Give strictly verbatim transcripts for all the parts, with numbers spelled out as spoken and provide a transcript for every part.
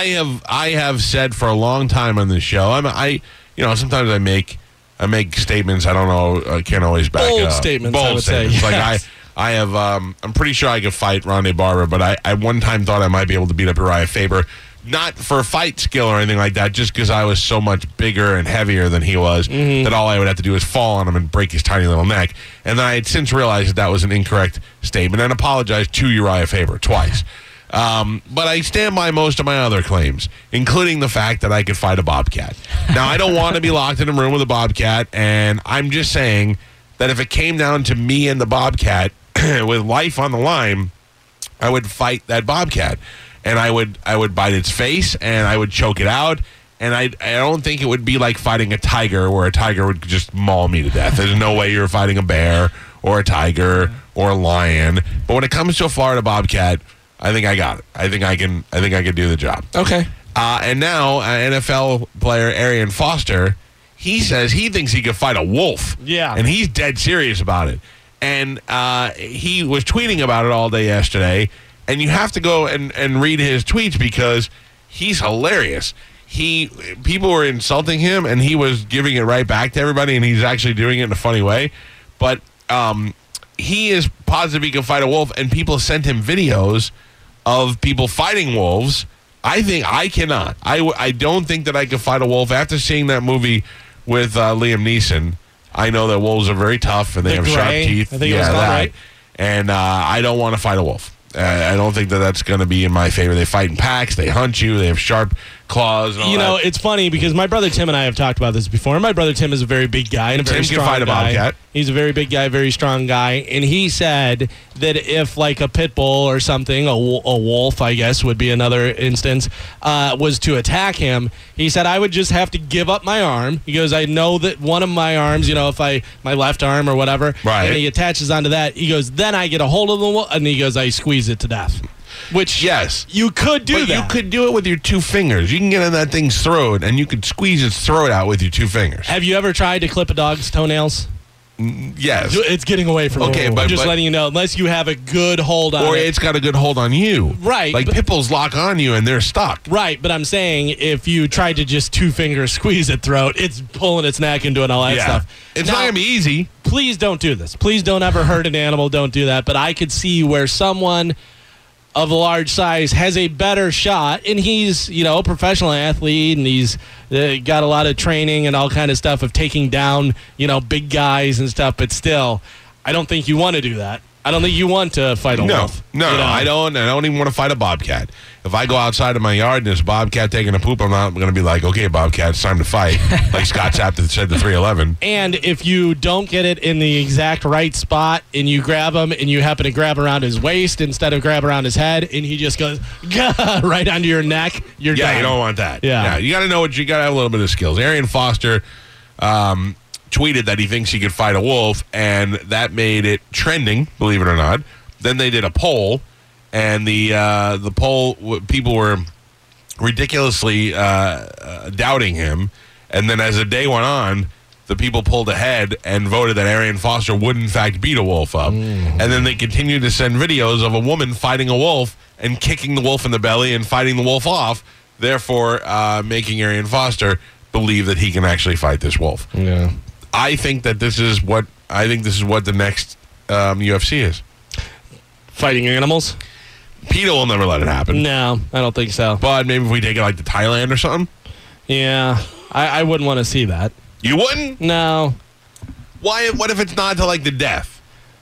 I have I have said for a long time on this show. I'm I you know sometimes I make I make statements I don't know I can't always back Bold up. statements. Bold I would statements. say. Like Yes. I I have um, I'm pretty sure I could fight Ronde Barber, but I I one time thought I might be able to beat up Uriah Faber. Not for fight skill or anything like that, just because I was so much bigger and heavier than he was Mm-hmm. that all I would have to do is fall on him and break his tiny little neck. And then I had since realized that that was an incorrect statement and apologized to Uriah Faber twice. Um, but I stand by most of my other claims, including the fact that I could fight a bobcat. Now, I don't want to be locked in a room with a bobcat, and I'm just saying that if it came down to me and the bobcat with life on the line, I would fight that bobcat. And I would I would bite its face, and I would choke it out. And I I don't think it would be like fighting a tiger, where a tiger would just maul me to death. There's no way you're fighting a bear or a tiger or a lion. But when it comes to a Florida bobcat, I think I got it. I think I can. I think I can do the job. Okay. Uh, and now, uh, N F L player Arian Foster, he says he thinks he could fight a wolf. Yeah. And he's dead serious about it. And uh, he was tweeting about it all day yesterday. And you have to go and, and read his tweets because he's hilarious. He people were insulting him, and he was giving it right back to everybody, and he's actually doing it in a funny way. But um, he is positive he can fight a wolf, and people sent him videos of people fighting wolves. I think I cannot. I, w- I don't think that I could fight a wolf. After seeing that movie with uh, Liam Neeson, I know that wolves are very tough, and they The have sharp Gray, teeth. I think it yeah, was called, that. right? And uh, I don't want to fight a wolf. Uh, I don't think that that's going to be in my favor. They fight in packs. They hunt you. They have sharp claws. And all You know, that. it's funny because my brother Tim and I have talked about this before. My brother Tim is a very big guy and a very Tim can strong fight a guy. bobcat. He's a very big guy, very strong guy, and he said that if like a pit bull or something, a, wo- a wolf, I guess would be another instance, uh, was to attack him, he said I would just have to give up my arm. He goes, I know that one of my arms, you know, if I my left arm or whatever, Right. and he attaches onto that. He goes, then I get a hold of the wolf, and he goes, I squeeze it to death. Which Yes. you could do But that. you could do it with your two fingers. You can get in that thing's throat, and you could squeeze its throat out with your two fingers. Have you ever tried to clip a dog's toenails? Yes. It's getting away from Okay, me. but- I'm just but- letting you know, unless you have a good hold on Or it. it's got a good hold on you. Right, Like but- pit bulls lock on you, and they're stuck. Right, but I'm saying if you tried to just two finger squeeze its throat, it's pulling its neck and doing all that Yeah. stuff. It's Now, not going to be easy. Please don't do this. Please don't ever hurt an animal. Don't do that. But I could see where someone of a large size has a better shot, and he's, you know, a professional athlete, and he's uh, got a lot of training and all kind of stuff of taking down, you know, big guys and stuff. But still, I don't think you want to do that. I don't think you want to fight a No, wolf. no, you no, know? I don't. I don't even want to fight a bobcat. If I go outside of my yard and there's a bobcat taking a poop, I'm not going to be like, okay, bobcat, it's time to fight. Like Scott Sapp said to three eleven. And if you don't get it in the exact right spot and you grab him and you happen to grab around his waist instead of grab around his head and he just goes "Gah," right onto your neck, you're Yeah, done. you don't want that. Yeah. you got to know what you got to have a little bit of skills. Arian Foster um, tweeted that he thinks he could fight a wolf, and that made it trending, believe it or not. Then they did a poll, and the uh, the poll w- people were ridiculously uh, uh, doubting him. And then as the day went on, the people pulled ahead and voted that Arian Foster would in fact beat a wolf up. And then they continued to send videos of a woman fighting a wolf and kicking the wolf in the belly and fighting the wolf off, therefore uh, making Arian Foster believe that he can actually fight this wolf. Yeah. I think that this is what I think this is what the next um, U F C is. Fighting animals? PETA will never let it happen. No, I don't think so. But maybe if we take it like to Thailand or something. Yeah, I, I wouldn't want to see that. You wouldn't? No. Why? What if it's not to like the death?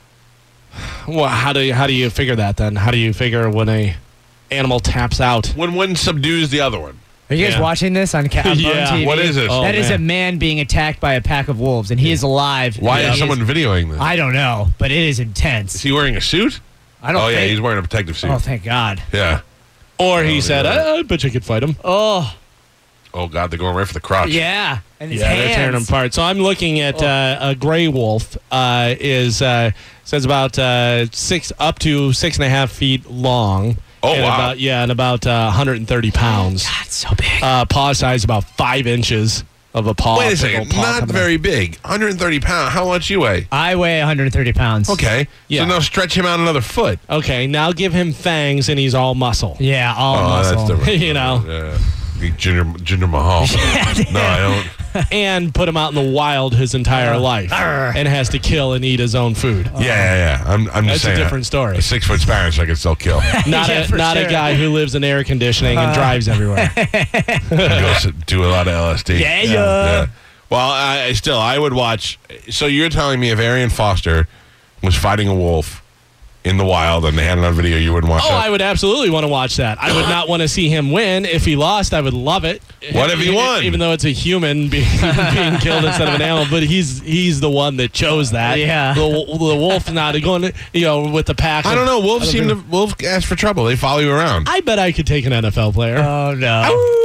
Well, how do you how do you figure that then? How do you figure when a animal taps out? When one subdues the other one. Are you guys Yeah. watching this on, ca- on Yeah. Bone T V? What is this? Oh, That is man. a man being attacked by a pack of wolves, and he is alive. Why He is someone videoing this? I don't know, but it is intense. Is he wearing a suit? I don't Oh, yeah, think. he's wearing a protective suit. Oh, thank God. Yeah. Or he Oh, said, yeah. I, I bet you could fight him. Oh, Oh, God, they're going right for the crotch. yeah. And his Yeah, hands. they're tearing them apart. So I'm looking at Oh. uh, a gray wolf. Uh, is uh, says about uh, six up to six and a half feet long. Oh, and wow. About, yeah, and about uh, one hundred thirty pounds. God, so big. Uh, paw size about five inches. of a paw. Wait a big second. old paw Not coming very big. one hundred thirty pounds. How much you weigh? I weigh one hundred thirty pounds. Okay. Yeah. So now stretch him out another foot. out. Okay, now give him fangs and he's all muscle. Yeah, all Oh, muscle. that's different. You know. Yeah. Jinder, Jinder Mahal. No, I don't. And put him out in the wild his entire life and has to kill and eat his own food. Yeah, yeah, yeah. I'm, I'm just That's a saying. different story. A six foot Spanish I can still kill. Not Yeah, a for not sure. a guy who lives in air conditioning and drives everywhere. Goes to do a lot of L S D. Yeah, yeah. Yeah. Well, I, I still, I would watch. So you're telling me if Arian Foster was fighting a wolf in the wild and they had it on video, you wouldn't watch Oh, that? I would absolutely want to watch that. I would not want to see him win. If he lost, I would love it. What if he won? Even though it's a human being, being killed instead of an animal, but he's he's the one that chose that. Yeah. The, the wolf not going, you know, with the pack. I of don't know. Wolves other seem to people. wolves ask for trouble. They follow you around. I bet I could take an N F L player. Oh, no.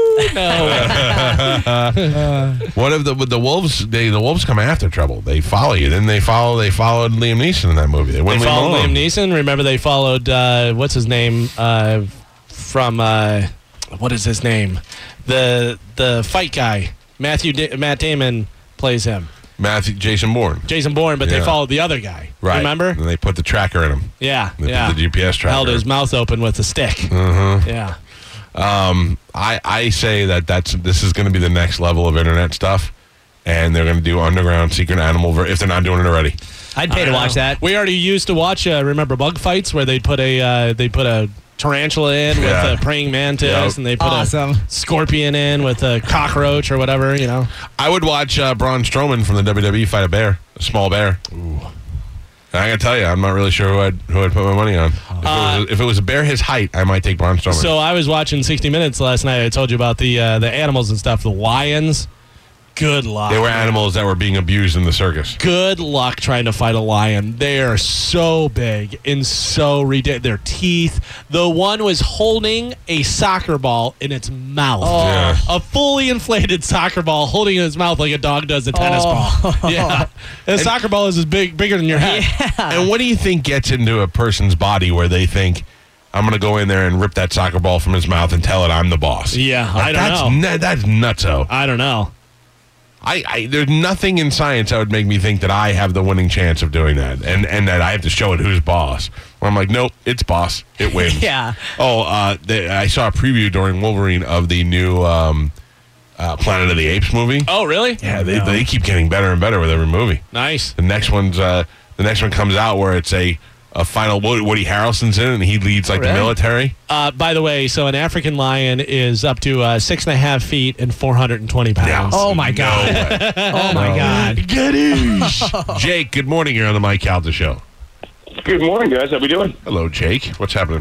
no. What if the with the wolves? They the wolves come after trouble. They follow you. Then they follow. They followed Liam Neeson in that movie. They, They wouldn't leave him followed alone. Liam Neeson. Remember, they followed uh, what's his name uh, from uh, what is his name? The the fight guy. Matthew da- Matt Damon plays him. Matthew Jason Bourne. Jason Bourne, but they Yeah. followed the other guy. Right. Remember? And they put the tracker in him. Yeah. They yeah. put the G P S tracker. Held his mouth open with a stick. Mm-hmm. Yeah. Um, I I say that that's this is going to be the next level of internet stuff, and they're going to do underground secret animal ver- if they're not doing it already. I'd pay to watch that. We already used to watch. Uh, remember bug fights where they put a uh, they put a tarantula in Yeah. with a praying mantis, Yep. and they put Awesome. a scorpion in with a cockroach or whatever. You know. I would watch uh, Braun Strowman from the W W E fight a bear, a small bear. Ooh. I gotta tell you, I'm not really sure who I'd who I'd put my money on. If, Uh, it was a, if it was a bear his height, I might take Braun Strowman. So I was watching sixty minutes last night. I told you about the uh, the animals and stuff. The lions. Good luck. they were animals that were being abused in the circus. Good luck trying to fight a lion. They are so big and so ridiculous. Their teeth. The one was holding a soccer ball in its mouth. Oh. Yeah. A fully inflated soccer ball holding in its mouth like a dog does a tennis Oh. ball. Yeah. And a soccer ball is as big, bigger than your head. And what do you think gets into a person's body where they think, I'm going to go in there and rip that soccer ball from his mouth and tell it I'm the boss? Yeah, Like, I don't that's know. nu- that's nutso. I don't know. I, I there's nothing in science that would make me think that I have the winning chance of doing that, and and that I have to show it who's boss. Where I'm like, nope, it's boss. It wins. Yeah. Oh, uh, the, I saw a preview during Wolverine of the new um, uh, Planet of the Apes movie. Oh, really? Yeah, they, they keep getting better and better with every movie. Nice. The next one's uh, the next one comes out where it's a a final Woody, Woody Harrelson's in it, and he leads like Really? the military. Uh, by the way, so an African lion is up to uh, six and a half feet and four hundred twenty pounds. Oh, my No God. way. Oh, my God. Gadoosh. Jake, good morning. You're on the Mike Calda Show. Good morning, guys. How we doing? Hello, Jake. What's happening?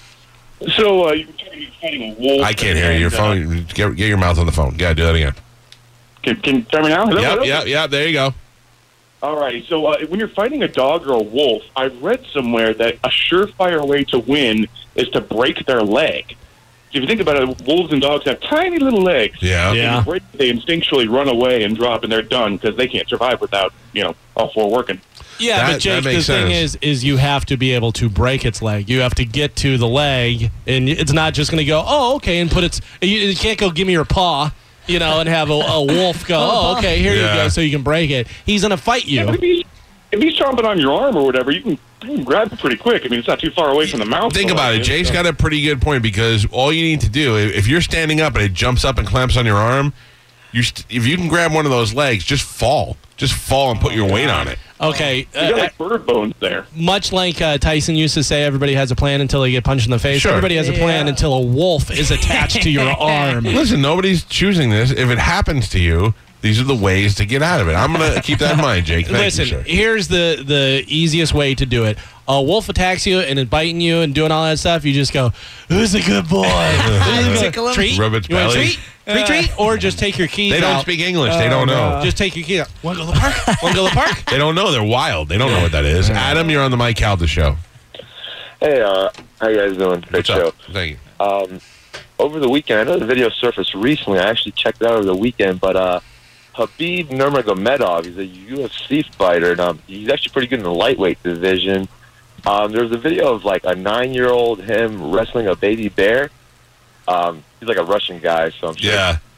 So, uh, you were talking about fighting a wolf. I can't hear you. Your and, uh, phone. Get, get your mouth on the phone. Yeah, do that again. Can, can you hear me now? Hello? Yep, Hello? yep, yep. There you go. All right. So, uh, when you're fighting a dog or a wolf, I read somewhere that a surefire way to win is to break their leg. If you think about it, wolves and dogs have tiny little legs. Yeah. Yeah. If you break, they instinctually run away and drop, and they're done because they can't survive without, you know, all four working. Yeah, That- but that Jake, the makes thing sense. is, is you have to be able to break its leg. You have to get to the leg, and it's not just going to go, oh, okay, and put its. You, you can't go, give me your paw, you know, and have a, a wolf go, oh, okay, here Yeah. you go, so you can break it. He's going to fight Yeah, but you. if, he's, if he's chomping on your arm or whatever, you can, you can grab it pretty quick. I mean, it's not too far away from the mouth. Think so about like it. Jake's so- got a pretty good point because all you need to do, if if you're standing up and it jumps up and clamps on your arm, you st- if you can grab one of those legs, just fall. Just fall and put your weight on it. Okay, You got uh, like bird bones there. much like uh, Tyson used to say, everybody has a plan until they get punched in the face. Sure. Everybody has a plan Yeah. until a wolf is attached to your arm. Listen, nobody's choosing this. If it happens to you, these are the ways to get out of it. I'm going to keep that in mind, Jake. Thank Listen, you, sir. here's the the easiest way to do it. A wolf attacks you and is biting you and doing all that stuff. You just go, "Who's a good boy?" Tickle him. Treat. Rub its You want a belly. treat? Free treat? Or just take your keys They don't out. speak English. They don't know. Just take your keys out. Want to go to the park? Want to go to the park? They don't know. They're wild. They don't know what that is. Adam, you're on the Mike Calda Show. Hey, uh, how you guys doing? Great What's show. up? Thank you. Um, over the weekend, I know the video surfaced recently. I actually checked it out over the weekend, but uh, Habib Nurmagomedov, he's a U F C fighter, and um, he's actually pretty good in the lightweight division. Um, there's a video of like a nine-year-old him wrestling a baby bear. Um, he's like a Russian guy, so I'm sure Yeah. it's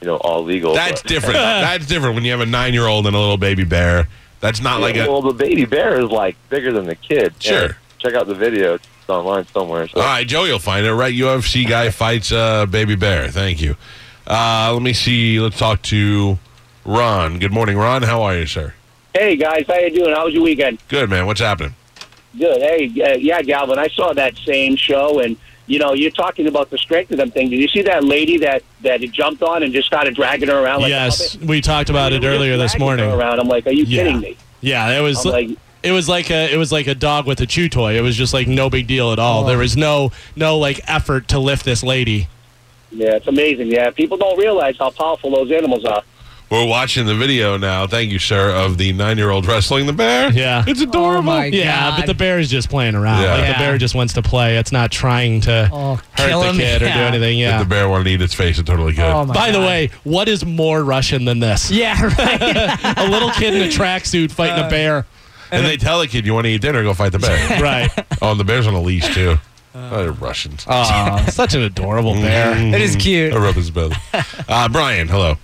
you know, all legal. That's but- different. That's different when you have a nine-year-old and a little baby bear. That's not like Yeah, a. well, the baby bear is like bigger than the kid. Sure. Yeah, check out the video. It's online somewhere. So. All right, Joey will find it. Right, U F C guy fights uh, baby bear. Thank you. Uh, let me see. Let's talk to Ron. Good morning, Ron. How are you, sir? Hey, guys. How you doing? How was your weekend? Good, man. What's happening? Good. Hey, uh, yeah, Galvin, I saw that same show, and, you know, you're talking about the strength of them thing. Did you see that lady that, that he jumped on and just started dragging her around? Like yes, a puppet? we talked about I it mean, just earlier this dragging morning. her around. I'm like, are you Yeah. kidding me? Yeah, it was I'm like, it was like a it was like a dog with a chew toy. It was just like no big deal at all. There was no no like effort to lift this lady. yeah, it's amazing. Yeah, people don't realize how powerful those animals are. We're watching the video now. Thank you, sir, of the nine-year-old wrestling the bear. Yeah. It's adorable. Oh, my Yeah, God. but the bear is just playing around. Yeah. Like Yeah. the bear just wants to play. It's not trying to Oh, hurt kill the him. kid or do Yeah. anything. If Yeah. the bear wanted to eat its face, it totally could. Oh, my By the God. way, what is more Russian than this? Yeah, right. A little kid in a tracksuit fighting a bear. And they tell the kid, you want to eat dinner, go fight the bear. Right. Oh, and the bear's on a leash, too. Oh, they're Russians. Oh, such an adorable bear. Mhm. It is cute. I rub his belly. Uh, Brian, hello.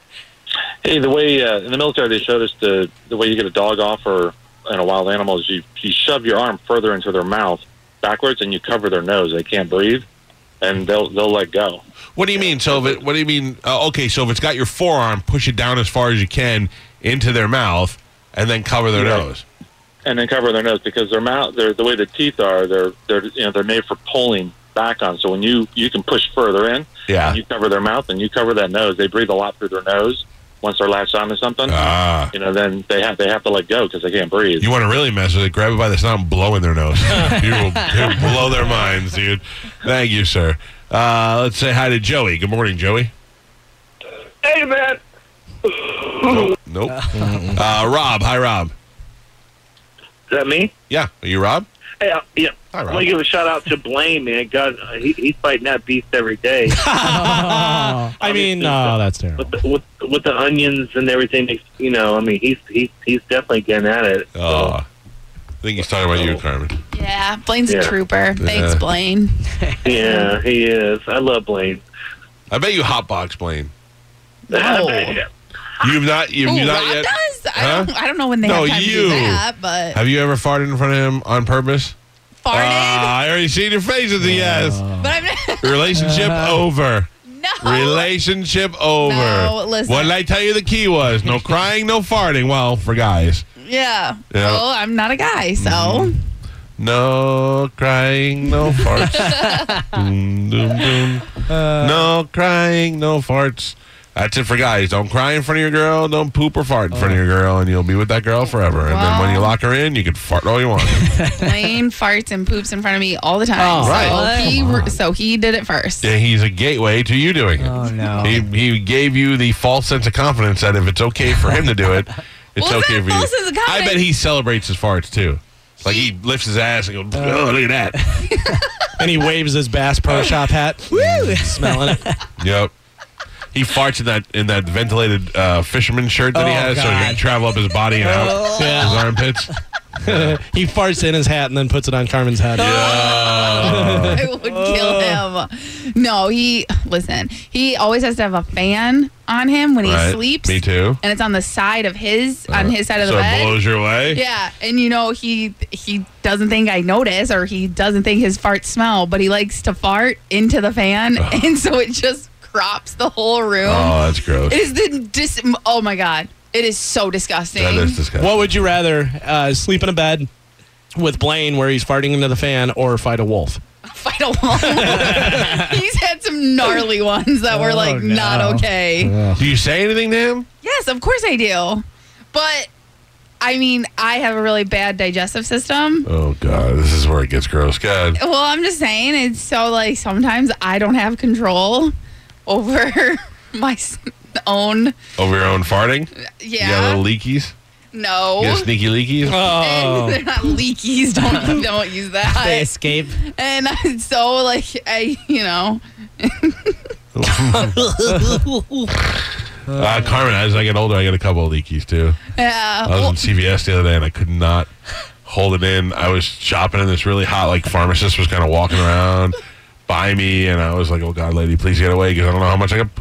Hey, the way uh, in the military they showed us the the way you get a dog off or and a wild animal is you you shove your arm further into their mouth backwards and you cover their nose. They can't breathe, and they'll they'll let go. What do you mean? So, if it, what do you mean? Uh, okay, so if it's got your forearm, push it down as far as you can into their mouth, and then cover their Yeah. nose. And then cover their nose because their mouth, they're, the way the teeth are, they're they're you know they're made for pulling back on. So when you you can push further in, Yeah. you cover their mouth and you cover that nose. They breathe a lot through their nose. Once they're latched onto something, Ah. you know, then they have they have to let go because they can't breathe. You want to really mess with it, grab it by the snout and blow in their nose. you will you'll blow their minds, dude. Thank you, sir. Uh, let's say hi to Joey. Good morning, Joey. Hey, man. Nope. nope. Uh, Rob. Hi, Rob. Is that me? Yeah. Are you Rob? Hey, uh, yeah. Hi, I Rob. want to give a shout out to Blaine, man. God, uh, he, he's fighting that beast every day. I mean, no, that's terrible. with the, with, with the onions and everything, you know, I mean, he's he's he's definitely getting at it. Oh. I think he's talking about you, Carmen. Yeah, Blaine's Yeah. a trooper. Thanks, Yeah. Blaine. Yeah, he is. I love Blaine. I bet you hotbox Blaine. No. You've not. You've Ooh, not Rob yet. does? I Huh? don't, I don't know when they No, have time to you. do that, but Have you ever farted in front of him on purpose? farted. Ah, I already seen your face as a yes. but I'm Relationship over. no. Relationship over. No, listen. What did I tell you the key was? No crying, no farting. Well, for guys. Yeah. Yeah. Well, I'm not a guy, so No crying, no farts. Doom, doom, doom. No crying, no farts. That's it for guys. Don't cry in front of your girl. Don't poop or fart in front of your girl, and you'll be with that girl forever. And then when you Wow. lock her in, you can fart all you want. Blaine farts and poops in front of me all the time. Oh, so right. he so he did it first. Yeah, he's a gateway to you doing it. Oh, no. He, he gave you the false sense of confidence that if it's okay for him to do it, it's Well, is okay that for you. false sense of I confidence? bet he celebrates his farts too. Like he lifts his ass and goes, "Oh, look at that!" And he waves his Bass Pro Shop hat. Woo! Smelling it. Yep. He farts in that in that ventilated uh, fisherman shirt that he Oh, has, so he can God. travel up his body and out Yeah. his armpits. He farts in his hat and then puts it on Carmen's head. I would kill him. No, he listen. He always has to have a fan on him when he Right. sleeps. Me too. And it's on the side of his on his side of the so bed. it blows your way. Yeah, and you know he he doesn't think I notice, or he doesn't think his farts smell, but he likes to fart into the fan, and so it just crops the whole room. Oh, that's gross. It is the dis. Oh my god, it is so disgusting. That is disgusting. What would you rather, uh, sleep in a bed with Blaine where he's farting into the fan, or fight a wolf? Fight a wolf. He's had some gnarly ones that were like Oh, no. not okay. Do you say anything to him? Yes, of course I do, but. I mean, I have a really bad digestive system. Oh God, this is where it gets gross. God. Well, I'm just saying, it's so like sometimes I don't have control over my s- own. Over your own farting? You got Yeah. little leakies? No. You got sneaky leakies? Oh. And they're not leakies. Don't don't use that. They escape. And I- so like I, you know, Uh, Carmen, as I get older, I get a couple of leakies too. yeah. I was Well, in C V S the other day and I could not hold it in. I was shopping and this really hot like pharmacist was kind of walking around by me, and I was like, "Oh God, lady, please get away," because I don't know how much I can.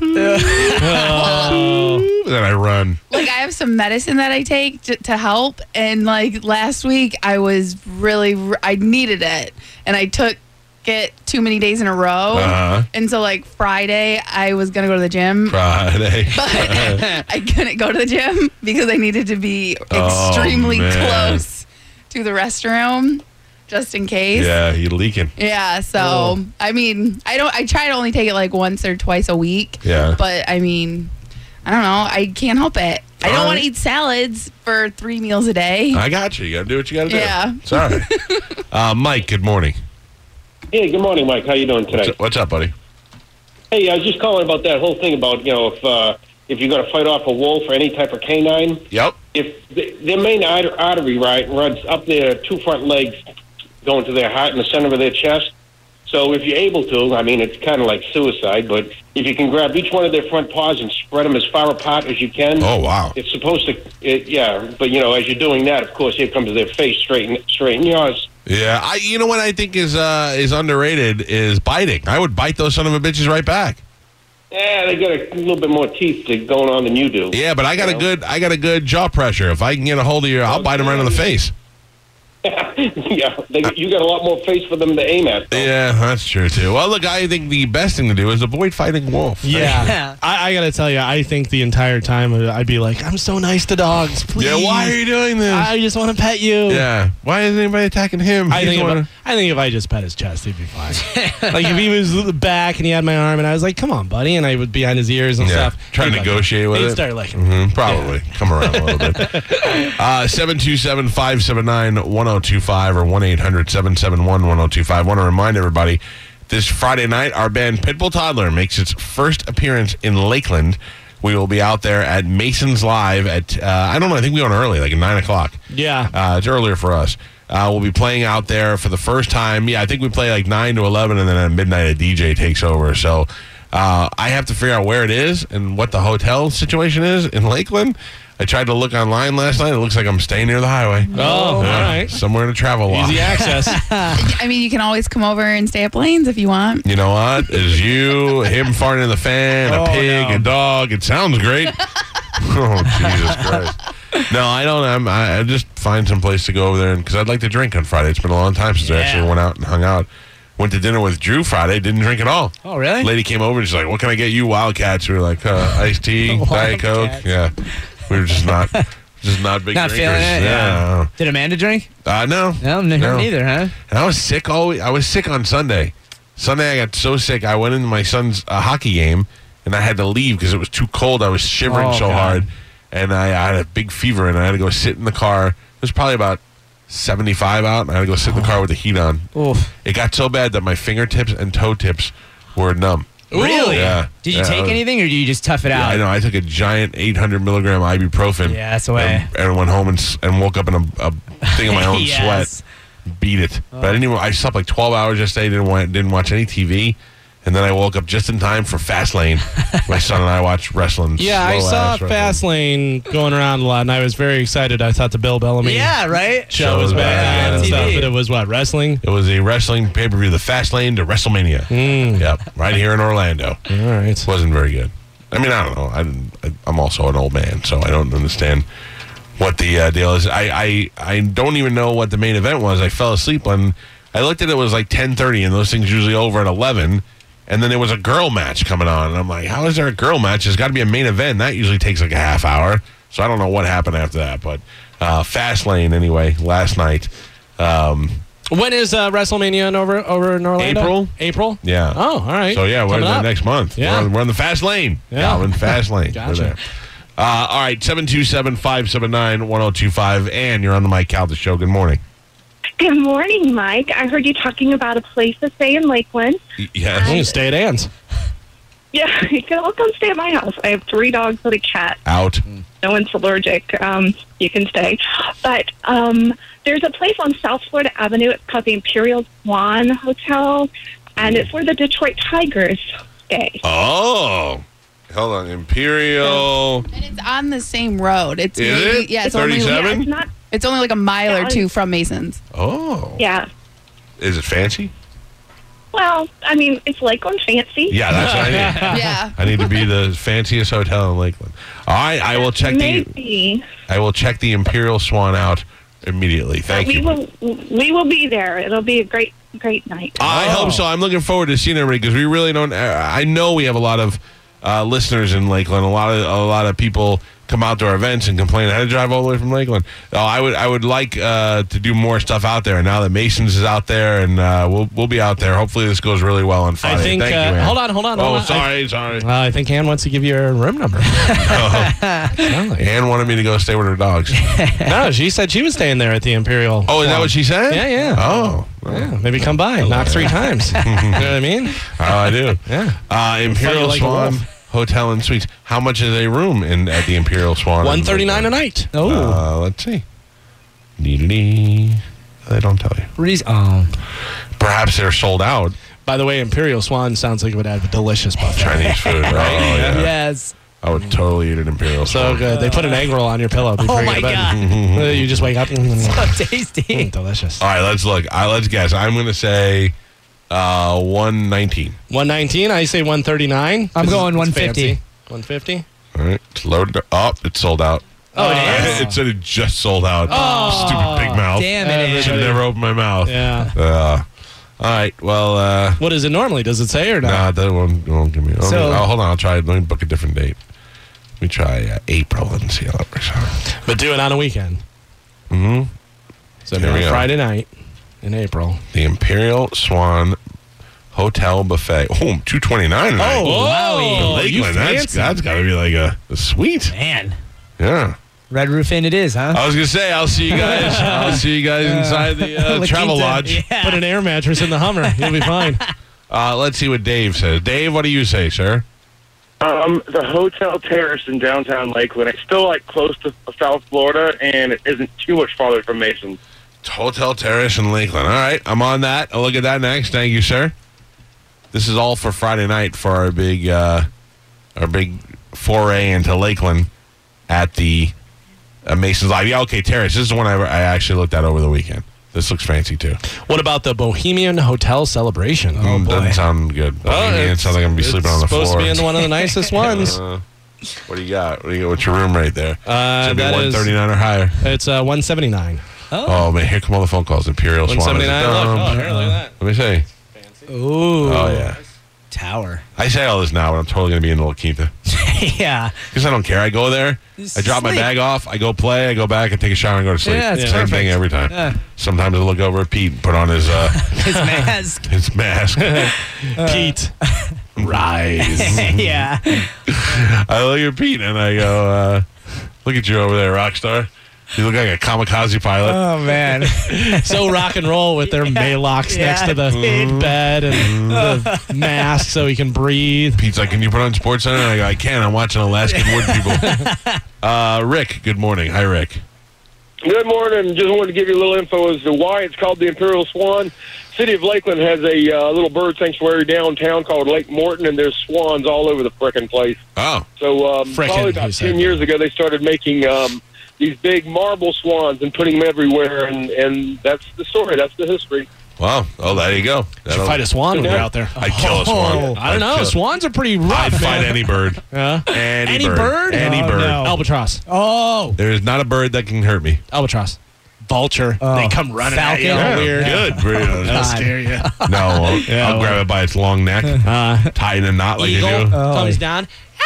Oh. Then I run. Like, I have some medicine that I take to, to help, and like last week I was really I needed it, and I took it too many days in a row, Uh-huh. and so like Friday I was gonna go to the gym, Friday. but I couldn't go to the gym because I needed to be Oh, extremely man. close to the restroom, just in case. Yeah, you leaking. Yeah, so Oh. I mean, I don't. I try to only take it like once or twice a week. Yeah. But I mean, I don't know. I can't help it. I All don't right. want to eat salads for three meals a day. I got you. You got to do what you got to do. Yeah. Sorry. uh, Mike, good morning. Hey, good morning, Mike. How you doing today? What's up, what's up, buddy? Hey, I was just calling about that whole thing about, you know, if uh, if you're going to fight off a wolf or any type of canine, Yep. if the, their main arter- artery, right, runs up their two front legs going to their heart in the center of their chest. So if you're able to, I mean, it's kind of like suicide, but if you can grab each one of their front paws and spread them as far apart as you can. Oh, wow. It's supposed to, it, yeah, but, you know, as you're doing that, of course, here comes their face straight in, straight in yours. Yeah, I. You know what I think is uh, is underrated is biting. I would bite those son of a bitches right back. Yeah, they got a little bit more teeth to going on than you do. Yeah, but I got You a know? good I got a good jaw pressure. If I can get a hold of you, I'll bite them right in the face. Yeah, they, you got a lot more face for them to aim at. though. Yeah, that's true too. Well, look, I think the best thing to do is avoid fighting wolf. Yeah. Yeah. I, I got to tell you, I think the entire time I'd be like, I'm so nice to dogs. Please. Yeah, why are you doing this? I just want to pet you. yeah, why is anybody attacking him? I He's think, the if one- I, I think if I just pet his chest, he'd be fine. Like if he was back and he had my arm and I was like, come on, buddy, and I would behind his ears and Yeah, stuff. try to he'd like- negotiate with he'd it. start licking. Mhm, probably come around a little bit. Uh, seven two seven, five seven nine, one oh two five or one eight hundred, seven seven one, one oh two five. Want to remind everybody, this Friday night, our band Pitbull Toddler makes its first appearance in Lakeland. We will be out there at Mason's Live at, uh, I don't know, I think we went early, like at nine o'clock. Yeah. Uh, it's earlier for us. Uh, we'll be playing out there for the first time. Yeah, I think we play like nine to eleven, and then at midnight a D J takes over. So uh, I have to figure out where it is and what the hotel situation is in Lakeland. I tried to look online last night. It looks like I'm staying near the highway. Oh, all Yeah, right. somewhere to travel walk. Easy access. I mean, you can always come over and stay at Blaine's if you want. You know what? Is you, him farting in the fan, a Oh, pig, no. a dog. It sounds great. Oh, Jesus Christ. No, I don't. I'm, I, I just find some place to go over there because I'd like to drink on Friday. It's been a long time since I Yeah. actually went out and hung out. Went to dinner with Drew Friday. Didn't drink at all. Oh, really? Lady came over and she's like, "What can I get you, Wildcats?" We were like, uh, "Iced tea, Diet Coke." Wildcats. Yeah, we were just not, just not big Not drinkers. feeling it? Yeah. Did Amanda drink? Uh, no. No, her No. neither, huh? And I was sick all week. I was sick on Sunday. Sunday I got so sick. I went into my son's uh, hockey game and I had to leave because it was too cold. I was shivering Oh, so God. hard, and I, I had a big fever and I had to go sit in the car. It was probably about seventy-five out, and I had to go sit in the car with the heat on. Oof. It got so bad that my fingertips and toe tips were numb. Really? Yeah. Did you Yeah, take I was- anything, or did you just tough it Yeah, out? I know. I took a giant eight hundred milligram ibuprofen. Yeah, that's the way. And, and went home and, s- and woke up in a, a thing of my own Yes. sweat. Beat it. But I didn't even, I slept like twelve hours yesterday. Didn't want, didn't watch any T V. And then I woke up just in time for Fastlane. My son and I watched wrestling. Yeah, I saw slow-ass wrestling. Fastlane going around a lot, and I was very excited. I thought the Bill Bellamy Yeah, right? show was back Yeah, on and T V. stuff, but it was what, wrestling? It was a wrestling pay per view, the Fastlane to WrestleMania. Mm. Yep, right here in Orlando. All right. Wasn't very good. I mean, I don't know. I didn't, I, I'm also an old man, so I don't understand what the uh, deal is. I, I I don't even know what the main event was. I fell asleep when I looked at it. It was like ten thirty, and those things usually over at eleven. And then there was a girl match coming on, and I'm like, how is there a girl match? There's got to be a main event. That usually takes like a half hour. So I don't know what happened after that, but uh, Fastlane anyway. Last night, um, When is uh, WrestleMania in over over in Orlando? April. April? yeah. Oh, all right. So yeah, we're Coming there up. next month. Yeah. We're, on, we're on the fast lane. Yeah. we're in the fast lane. Gotcha. We're there. Uh, all right, seven two seven, five seven nine, one oh two five. Ann, you're on the Mike Calda Show. Good morning. Good morning, Mike. I heard you talking about a place to stay in Lakeland. Y- I'm Yes. going to stay at Ann's. Yeah, you can all come stay at my house. I have three dogs and a cat. Out. No one's allergic. Um, you can stay. But um, there's a place on South Florida Avenue. It's called the Imperial Swan Hotel, and it's where the Detroit Tigers stay. Oh. Hold on. Imperial. And it's on the same road. It's Is maybe, it? yeah, it's only thirty-seven? Yeah, it's not. it's only like a mile Yeah, or two from Mason's. Oh. Yeah. Is it fancy? Well, I mean, it's Lakeland fancy. Yeah, that's what I need. Yeah. I need to be the fanciest hotel in Lakeland. All right, I will check the Maybe. I will check the Imperial Swan out immediately. Thank we you. will. We will be there. It'll be a great, great night. I hope so. I'm looking forward to seeing everybody because we really don't. Uh, I know we have a lot of uh, listeners in Lakeland. A lot of a lot of people come out to our events and complain. I had to drive all the way from Lakeland. Uh, I would I would like uh, to do more stuff out there. Now that Masons is out there, and uh, we'll we'll be out there. Hopefully, this goes really well on Friday. I think. Thank Uh, you, Ann. hold on, hold on. Oh, hold on. sorry, sorry. Uh, I think Ann wants to give you her room number. Ann wanted me to go stay with her dogs. No, she said she was staying there at the Imperial. Oh, is that what she said? Yeah, yeah. Oh, Yeah, maybe come by, knock three times. You know what I mean? oh, I do. Yeah. Uh, Imperial like a Swan wolf. Hotel and Suites. How much is a room in at the Imperial Swan? One thirty nine a night. Oh, Uh, let's see. Dee-dee-dee. They don't tell you. Reas- oh. Perhaps they're sold out. By the way, Imperial Swan sounds like it would have a delicious buffet. Chinese food, right? Oh, yeah. Yes. I would totally eat an Imperial So Swan. good. They put an egg roll on your pillow before Oh you go my to bed. God. Uh, You just wake up. So tasty. Delicious. All right, let's look. I let's guess. I'm going to say uh, one nineteen. one nineteen. I say one thirty-nine. I'm This is- going it's one fifty. fancy. one fifty. All right, it's loaded. Oh, it's sold out. Oh, it Uh, is? It said it just sold out. Oh. Stupid big mouth. Damn it, Should Ann. never open my mouth. Yeah. Uh, all right. Well, uh, What is it normally? Does it say or not? nah, that won't, won't give me. let me- So- oh, hold on. I'll try. Let me book a different date. Let me try uh, April and see how that works out. But do it on a weekend. Mm-hmm. So Here maybe we go. Friday night in April. The Imperial Swan Hotel Buffet. Oh, two twenty nine. Oh, Whoa, wowie. you Lakeland. That's fancy. that's got to be like a, a suite. Man. Yeah. Red Roof Inn it is, huh? I was gonna say I'll see you guys. I'll see you guys inside the uh, La travel Quinta. lodge. Yeah. Put an air mattress in the Hummer. You'll be fine. Uh, let's see what Dave says. Dave, what do you say, sir? Um, the Hotel Terrace in downtown Lakeland. It's still like close to South Florida, and it isn't too much farther from Mason. Hotel Terrace in Lakeland. All right, I'm on that. I'll look at that next. Thank you, sir. This is all for Friday night for our big, uh, our big foray into Lakeland at the uh, Masons Live. Yeah, okay, Terrace. This is the one I, I actually looked at over the weekend. This looks fancy too. What about the Bohemian Hotel Celebration? Mm, doesn't sound good. Bohemian, it sounds like I'm gonna be sleeping on the floor. Supposed to be in one of the nicest ones. Uh, what do you got? What do you got? What's your room right there? Uh, Should be that one is- thirty-nine or higher. It's uh, one seventy-nine. Oh man, here come all the phone calls. Imperial Swan. one seventy-nine. Look, Um, oh, here, look at Let me see. that. Ooh. Oh yeah. Tower. I say all this now, but I'm totally gonna be in La Quinta Yeah. because I don't care. I go there, Just I drop my sleep. bag off, I go play, I go back, I take a shower, and go to sleep. Yeah, it's Same perfect. thing every time. Yeah. Sometimes I look over at Pete and put on his uh, His mask. his mask. Pete. Rise. Yeah. I look at Pete and I go, uh, "Look at you over there, rock star. You look like a kamikaze pilot." Oh, man. So rock and roll with their Maylocks Yeah, next to the dude. bed and the mask so he can breathe. Pete's like, "Can you put on Sports Center?" And I go, "I can. I'm watching Alaskan Wood People." uh, Rick, good morning. Hi, Rick. Good morning. Just wanted to give you a little info as to why it's called the Imperial Swan. City of Lakeland has a uh, little bird sanctuary downtown called Lake Morton, and there's swans all over the frickin' place. Oh, So um, Frickin', probably he about said. ten years ago, they started making um, these big marble swans and putting them everywhere, and, and that's the story. That's the history. wow. Oh, there you go. You That'll- fight a swan when you're out there. I'd kill a swan. Oh, I I'd don't know. kill- Swans are pretty rough. I'd fight man. any bird. Yeah. Any, Any bird. bird? Any Oh, bird. no. Albatross. Oh. There is not a bird that can hurt me. Albatross. Vulture. Oh. They come running Falcon. at you all Yeah. weird. Good. Very- That'll God. scare you. No, I'll, Yeah, I'll well. grab it by its long neck, Uh, tie it in a knot like eagle you do. Oh. comes down.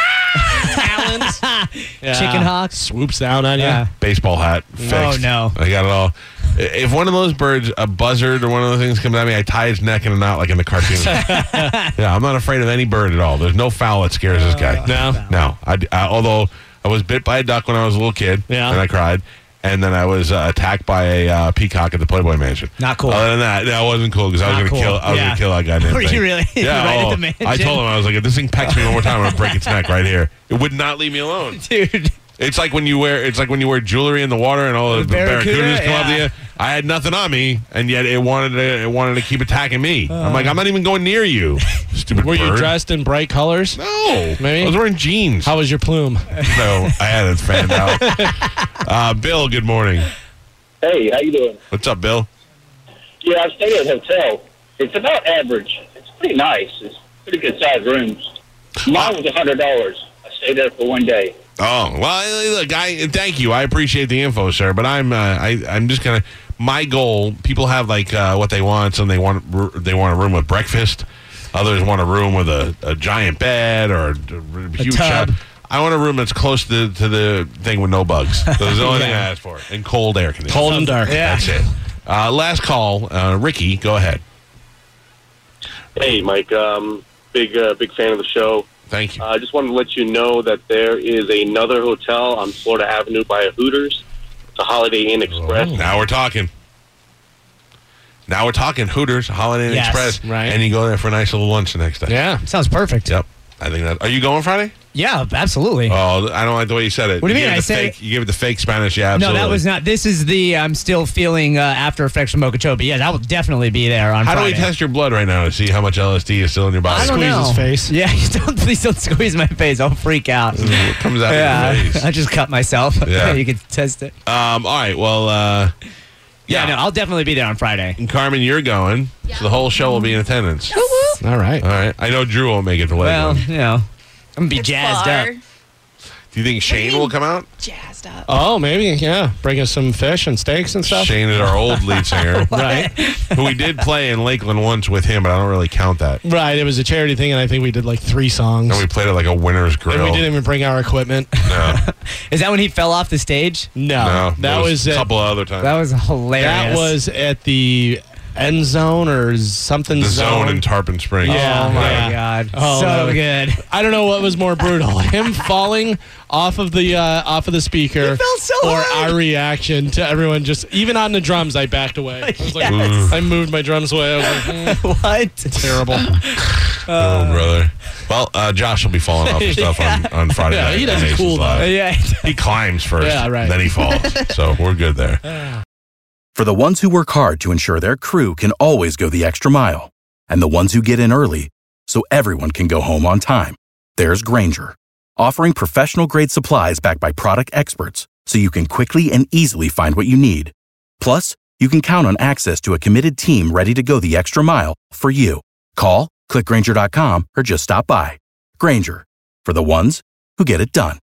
Talons. Yeah. Chicken hawks. Swoops down on you. Yeah. Baseball hat. Fixed. Oh, no. I got it all. If one of those birds, a buzzard or one of those things comes at me, I tie its neck in a knot like in the cartoon. Yeah, I'm not afraid of any bird at all. There's no fowl that scares this guy. No. No. I, I, although I was bit by a duck when I was a little kid, Yeah. and I cried. And then I was uh, attacked by a uh, peacock at the Playboy Mansion. Not cool. Other than that, that wasn't cool because I was Not going to cool. kill. I was Yeah. going to kill that guy. Were you really? Yeah. Right at oh, the mansion? I told him I was like, if this thing pecks me one more time, I'm going to break its neck right here. It would not leave me alone. Dude. It's like when you wear it's like when you wear jewelry in the water and all the, The barracuda, barracudas come up to yeah. you. I had nothing on me, and yet it wanted to it wanted to keep attacking me. I'm like, I'm not even going near you, stupid Were you bird. dressed in bright colors? No, Maybe? I was wearing jeans. How was your plume? No, I had it fanned out. uh, Bill, good morning. Hey, how you doing? What's up, Bill? Yeah, I'm staying at a hotel. It's about average. pretty nice. It's pretty good sized rooms. Mine was a hundred dollars. I stayed there for one day. Oh, well, look, I thank you. I appreciate the info, sir, but I'm uh, I I'm just gonna. My goal. People have like uh, what they want. Some they want they want a room with breakfast. Others want a room with a, a giant bed or a, a huge tub. shop. I want a room that's close to, to the thing with no bugs. That's the only thing I ask for. And cold air conditioning. Cold and dark. Yeah. That's it. Uh, last call, uh, Ricky. Go ahead. Hey, Mike. Um, big uh, big fan of the show. Thank you. I uh, just wanted to let you know that there is another hotel on Florida Avenue by a Hooters. It's a Holiday Inn Express. Oh, now we're talking. Now we're talking Hooters, Holiday Inn Yes, Express, right. and you go there for a nice little lunch the next day. Yeah. Sounds perfect. Yep. I think that. Are you going Friday? Yeah, absolutely. Oh, I don't like the way you said it. What do you mean? gave I the said fake, you gave it the fake Spanish. Yeah, no, absolutely. that was not. This is the I'm still feeling uh, after effects from Okeechobee. Yeah, that will definitely be there on How Friday. do we test your blood right now to see how much L S D is still in your body? I don't Squeeze know. his face. Yeah, don't, please don't squeeze my face. I'll freak out. It comes out Yeah, of your face. I just cut myself. Yeah. You can test it. Um, all right. Well, uh, Yeah, no, I'll definitely be there on Friday. and Carmen, you're going, so the whole show will be in attendance. All right. All right. I know Drew won't make it to Well, Lakeland. you know, I'm gonna be It's jazzed far. up. Do you think Shane mean? will come out? Jazzed up. Oh, maybe, yeah. Bring us some fish and steaks and stuff. Shane is our old lead singer, Right. who we did play in Lakeland once with him, but I don't really count that. Right. It was a charity thing, and I think we did like three songs. And we played it like a winner's grill. And we didn't even bring our equipment. No, Is that when he fell off the stage? No. no. that There was a at, couple of other times. That was hilarious. that was at the end zone or something the zone in Tarpon Springs. Yeah. Oh my Yeah. god, Oh, that so was- good. I don't know what was more brutal: him falling off of the uh, off of the speaker, He fell so or hard. our reaction to everyone. Just even on the drums, I backed away. I was like, Yes. I moved my drums away. I was like, mm, What? terrible. Oh, brother. Well, uh, Josh will be falling off and stuff on, on Friday Yeah, night. he does on it Nations cool, though. Live. Yeah. He climbs first, Yeah, right. then he falls. So we're good there. For the ones who work hard to ensure their crew can always go the extra mile, and the ones who get in early so everyone can go home on time, there's Grainger, offering professional-grade supplies backed by product experts so you can quickly and easily find what you need. Plus, you can count on access to a committed team ready to go the extra mile for you. Call, click Grainger dot com, or just stop by. Grainger, for the ones who get it done.